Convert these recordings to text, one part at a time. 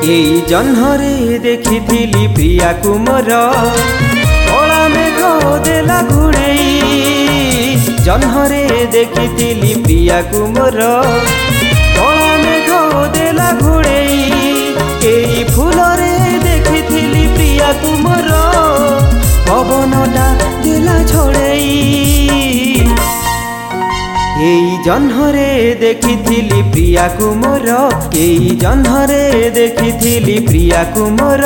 एई जह्नरे देखिथिली प्रिया कुमर कला मेघ देला घुड़ेई। जह्नरे देखिथिली प्रिया कुमर कला मेघ देला घुड़ेई। एई फूलरे देखिथिली प्रिया कुमर पवनटा देला छोड़ेई। एई जह्नरे देखिथिली प्रिया कुमर एई जह्नरे देखिथिली प्रिया कुमर।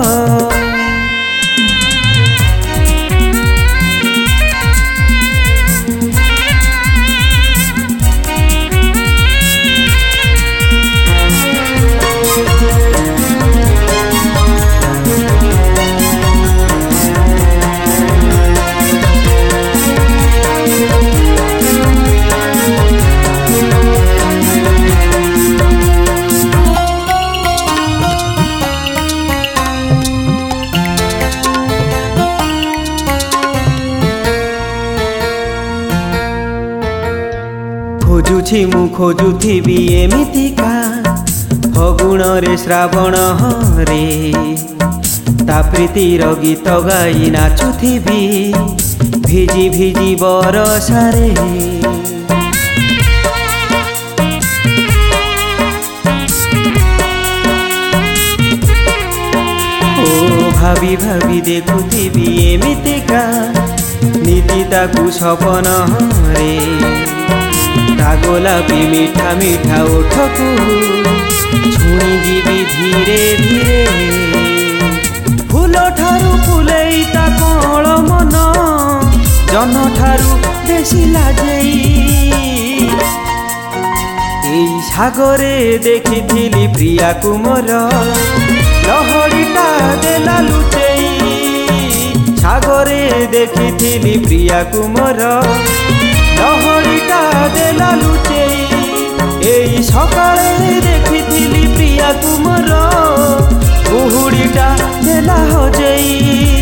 खोजुछि मु खोजुथिबि एमितिका फगुण रे श्रावण रे ता प्रीतिर गीत गाई नाचुथिबि भिजी भिजी बरसारे। ओ भाभी भाभी देखुथिबि एमितिका नीति ताकु सपन रे गोलापी मीठा मीठा ओठकू छुणी जीवी धीरे धीरे। फूल ठारू फुलेई ता कळ मन जन ठारू बेसी लाजेई। एई सागरे देखिथिली प्रिया कुमर लहड़ीटा देला लुचेई। सागरे देखिथिली प्रिया कुमर लहड़ीटा देला लुचेई। एई सकाळे देखिथिली प्रिया कुमर कुहुड़ीटा देला हजेई।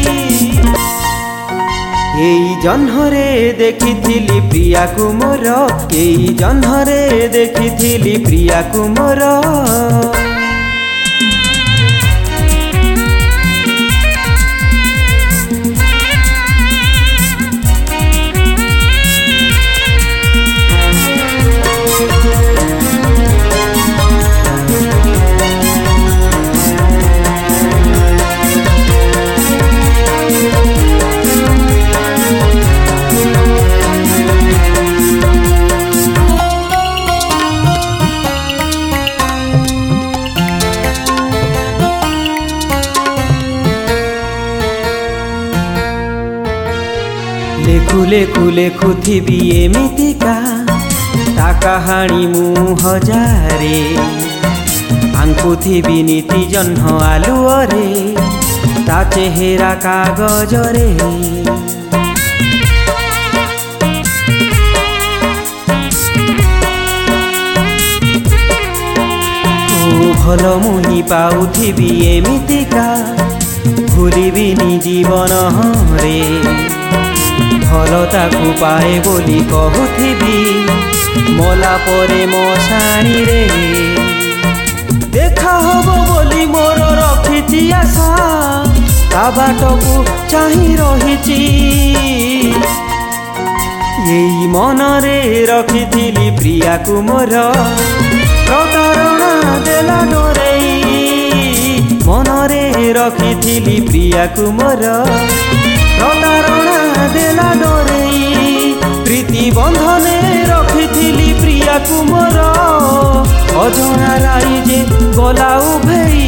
एई जह्नरे देखिथिली प्रिया कुमर एई जह्नरे देखिथिली प्रिया कुमर। लेखु लेखु लेखुथिबि एमितिका ता कहानी मु हजारे आंकुथिबि नीति जह्न आलुअरे ता चेहेरा कागजरे। ओ भल मुहि पाउथिबि एमितिका भूलिबिनि जीवन रे भलताकू पाए बोली कहूथिबि मला परे मशाणी रे। देखा हब बोली मोर रखिछि आशा ता बाटकू चाहि रहिछि। एई मनरे रखिथिली प्रिया कुमर प्रतारणा देला डरेई। मनरे रखिथिली प्रिया कुमर प्रतारणा देला डरेई। प्रीति बंधने रखिथिली प्रिया कुमर अजଣା राई जे गला उभेई।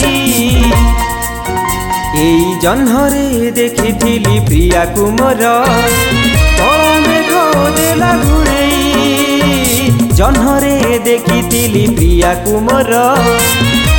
एई जह्नरे देखिथिली प्रिया कुमर कला मेघ देला घुड़ेई। जह्नरे देखिथिली प्रिया कुमर